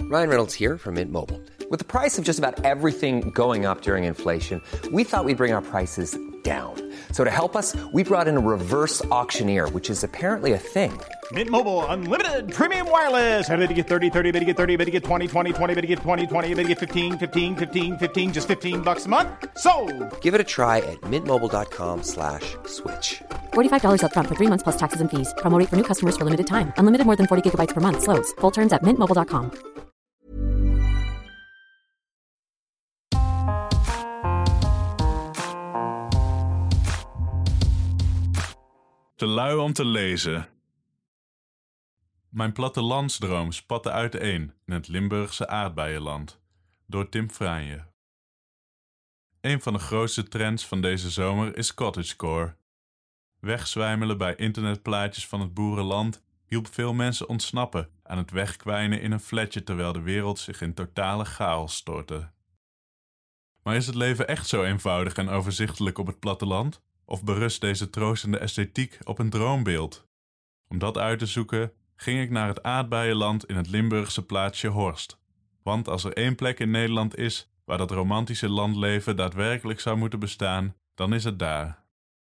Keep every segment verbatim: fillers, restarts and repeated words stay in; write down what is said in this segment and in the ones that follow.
Ryan Reynolds here from Mint Mobile. With the price of just about everything going up during inflation, we thought we'd bring our prices down. So to help us, we brought in a reverse auctioneer, which is apparently a thing. Mint Mobile Unlimited Premium Wireless. How to get thirty, thirty, how to get thirty, how to get twenty, twenty, twenty, how to get twenty, twenty, how to get fifteen, fifteen, fifteen, fifteen, just fifteen bucks a month? Sold! Give it a try at mintmobile.com slash switch. forty-five dollars up front for three months plus taxes and fees. Promo rate for new customers for limited time. Unlimited more than forty gigabytes per month. Slows full terms at mint mobile dot com. Te lui om te lezen. Mijn plattelandsdroom spatte uiteen in het Limburgse aardbeienland. Door Tim Franje. Een van de grootste trends van deze zomer is cottagecore. Wegzwijmelen bij internetplaatjes van het boerenland hielp veel mensen ontsnappen aan het wegkwijnen in een flatje terwijl de wereld zich in totale chaos stortte. Maar is het leven echt zo eenvoudig en overzichtelijk op het platteland? Of berust deze troostende esthetiek op een droombeeld? Om dat uit te zoeken ging ik naar het aardbeienland in het Limburgse plaatsje Horst. Want als er één plek in Nederland is waar dat romantische landleven daadwerkelijk zou moeten bestaan, dan is het daar.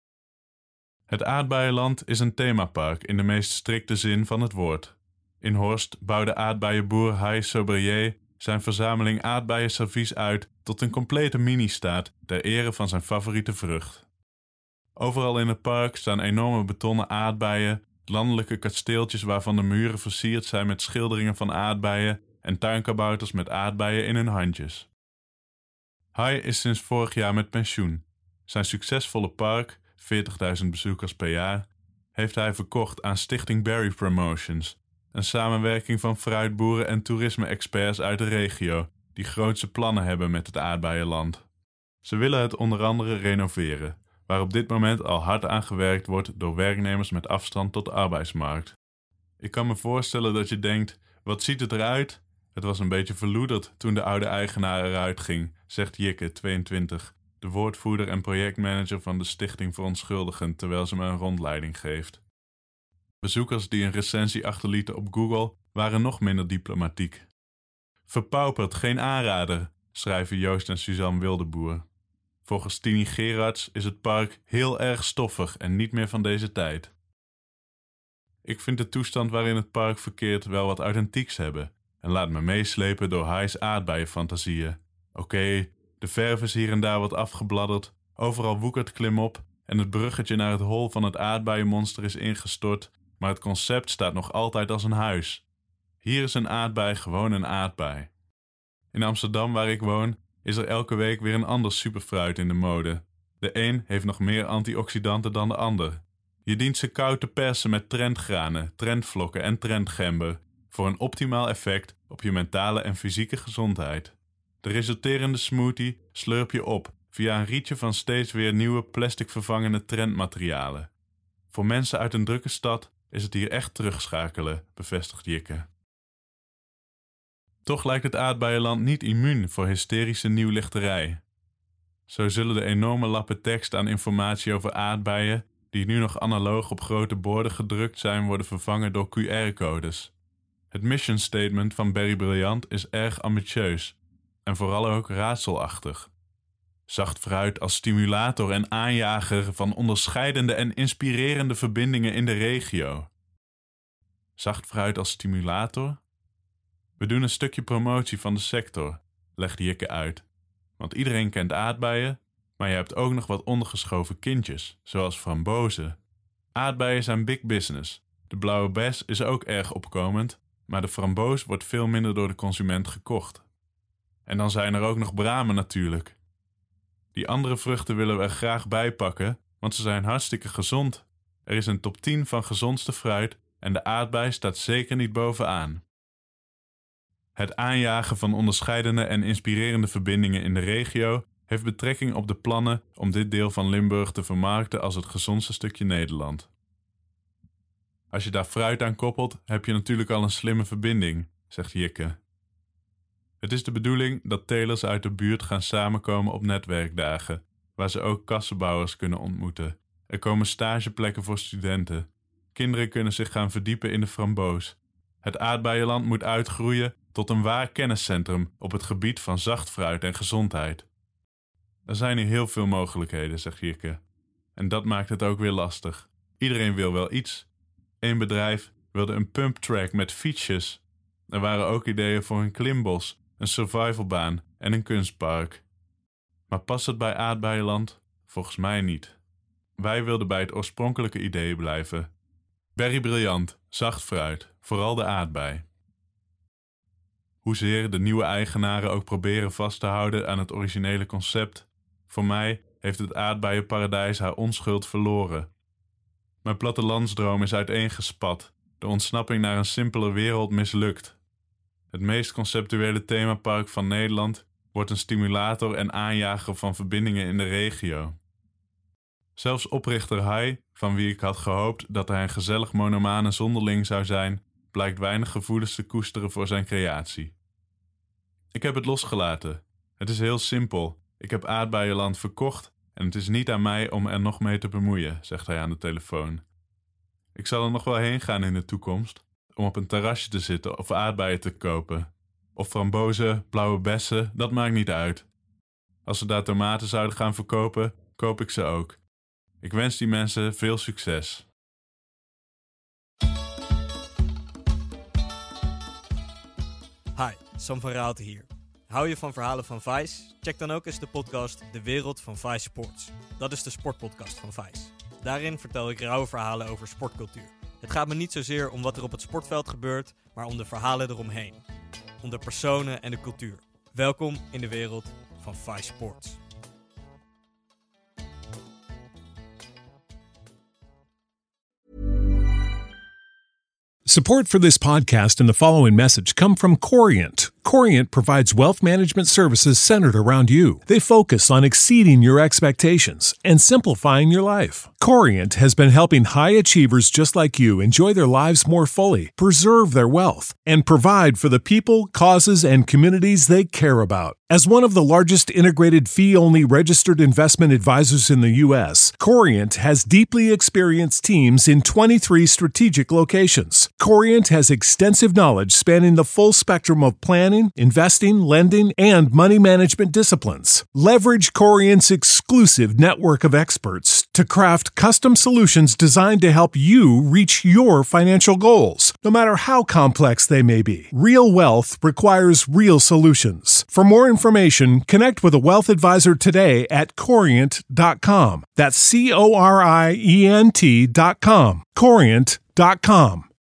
Het aardbeienland is een themapark in de meest strikte zin van het woord. In Horst bouwde aardbeienboer Hai Sobrier zijn verzameling aardbeienservies uit tot een complete mini-staat ter ere van zijn favoriete vrucht. Overal in het park staan enorme betonnen aardbeien, landelijke kasteeltjes waarvan de muren versierd zijn met schilderingen van aardbeien en tuinkabouters met aardbeien in hun handjes. Hai is sinds vorig jaar met pensioen. Zijn succesvolle park, veertigduizend bezoekers per jaar, heeft hij verkocht aan Stichting Berry Promotions, een samenwerking van fruitboeren en toerisme-experts uit de regio die grootse plannen hebben met het aardbeienland. Ze willen het onder andere renoveren, waar op dit moment al hard aan gewerkt wordt door werknemers met afstand tot de arbeidsmarkt. Ik kan me voorstellen dat je denkt, wat ziet het eruit? Het was een beetje verloederd toen de oude eigenaar eruit ging, zegt Jikke, tweeëntwintig, de woordvoerder en projectmanager van de Stichting Verontschuldigen, terwijl ze me een rondleiding geeft. Bezoekers die een recensie achterlieten op Google waren nog minder diplomatiek. Verpauperd, geen aanrader, schrijven Joost en Suzanne Wildeboer. Volgens Tini Gerards is het park heel erg stoffig en niet meer van deze tijd. Ik vind de toestand waarin het park verkeert wel wat authentieks hebben en laat me meeslepen door Hai's aardbeienfantasieën. Oké, okay, de verf is hier en daar wat afgebladderd, overal woekert klimop en het bruggetje naar het hol van het aardbeienmonster is ingestort, maar het concept staat nog altijd als een huis. Hier is een aardbei gewoon een aardbei. In Amsterdam, waar ik woon, is er elke week weer een ander superfruit in de mode. De een heeft nog meer antioxidanten dan de ander. Je dient ze koud te persen met trendgranen, trendvlokken en trendgember voor een optimaal effect op je mentale en fysieke gezondheid. De resulterende smoothie slurp je op via een rietje van steeds weer nieuwe plastic vervangende trendmaterialen. Voor mensen uit een drukke stad is het hier echt terugschakelen, bevestigt Jikke. Toch lijkt het aardbeienland niet immuun voor hysterische nieuwlichterij. Zo zullen de enorme lappen tekst aan informatie over aardbeien, die nu nog analoog op grote borden gedrukt zijn, worden vervangen door Q R-codes. Het mission statement van Berry Brilliant is erg ambitieus en vooral ook raadselachtig. Zacht fruit als stimulator en aanjager van onderscheidende en inspirerende verbindingen in de regio. Zacht fruit als stimulator? We doen een stukje promotie van de sector, legt Jikke uit. Want iedereen kent aardbeien, maar je hebt ook nog wat ondergeschoven kindjes, zoals frambozen. Aardbeien zijn big business. De blauwe bes is ook erg opkomend, maar de framboos wordt veel minder door de consument gekocht. En dan zijn er ook nog bramen natuurlijk. Die andere vruchten willen we er graag bij pakken, want ze zijn hartstikke gezond. Er is een top tien van gezondste fruit en de aardbei staat zeker niet bovenaan. Het aanjagen van onderscheidende en inspirerende verbindingen in de regio heeft betrekking op de plannen om dit deel van Limburg te vermarkten als het gezondste stukje Nederland. Als je daar fruit aan koppelt, heb je natuurlijk al een slimme verbinding, zegt Jikke. Het is de bedoeling dat telers uit de buurt gaan samenkomen op netwerkdagen, waar ze ook kassenbouwers kunnen ontmoeten. Er komen stageplekken voor studenten. Kinderen kunnen zich gaan verdiepen in de framboos. Het aardbeienland moet uitgroeien tot een waar kenniscentrum op het gebied van zacht fruit en gezondheid. Er zijn hier heel veel mogelijkheden, zegt Jike. En dat maakt het ook weer lastig. Iedereen wil wel iets. Eén bedrijf wilde een pumptrack met fietsjes. Er waren ook ideeën voor een klimbos, een survivalbaan en een kunstpark. Maar past het bij Aardbeienland? Volgens mij niet. Wij wilden bij het oorspronkelijke idee blijven. Berry briljant, zacht fruit, vooral de aardbei. Hoezeer de nieuwe eigenaren ook proberen vast te houden aan het originele concept, voor mij heeft het aardbeienparadijs haar onschuld verloren. Mijn plattelandsdroom is uiteengespat, de ontsnapping naar een simpeler wereld mislukt. Het meest conceptuele themapark van Nederland wordt een stimulator en aanjager van verbindingen in de regio. Zelfs oprichter Hai, van wie ik had gehoopt dat hij een gezellig monomane zonderling zou zijn, blijkt weinig gevoelens te koesteren voor zijn creatie. Ik heb het losgelaten. Het is heel simpel. Ik heb Aardbeienland verkocht en het is niet aan mij om er nog mee te bemoeien, zegt hij aan de telefoon. Ik zal er nog wel heen gaan in de toekomst, om op een terrasje te zitten of aardbeien te kopen. Of frambozen, blauwe bessen, dat maakt niet uit. Als ze daar tomaten zouden gaan verkopen, koop ik ze ook. Ik wens die mensen veel succes. Hi, Sam van Raalte hier. Hou je van verhalen van Vice? Check dan ook eens de podcast De Wereld van Vice Sports. Dat is de sportpodcast van Vice. Daarin vertel ik rauwe verhalen over sportcultuur. Het gaat me niet zozeer om wat er op het sportveld gebeurt, maar om de verhalen eromheen. Om de personen en de cultuur. Welkom in de wereld van Vice Sports. Support for this podcast and the following message come from Corient. Corient provides wealth management services centered around you. They focus on exceeding your expectations and simplifying your life. Corient has been helping high achievers just like you enjoy their lives more fully, preserve their wealth, and provide for the people, causes, and communities they care about. As one of the largest integrated fee-only registered investment advisors in the U S, Corient has deeply experienced teams in twenty-three strategic locations. Corient has extensive knowledge spanning the full spectrum of planning, investing, lending, and money management disciplines. Leverage Corient's exclusive network of experts to craft custom solutions designed to help you reach your financial goals, no matter how complex they may be. Real wealth requires real solutions. For more information, connect with a wealth advisor today at corient dot com. That's C O R I E N T dot com. corient dot com.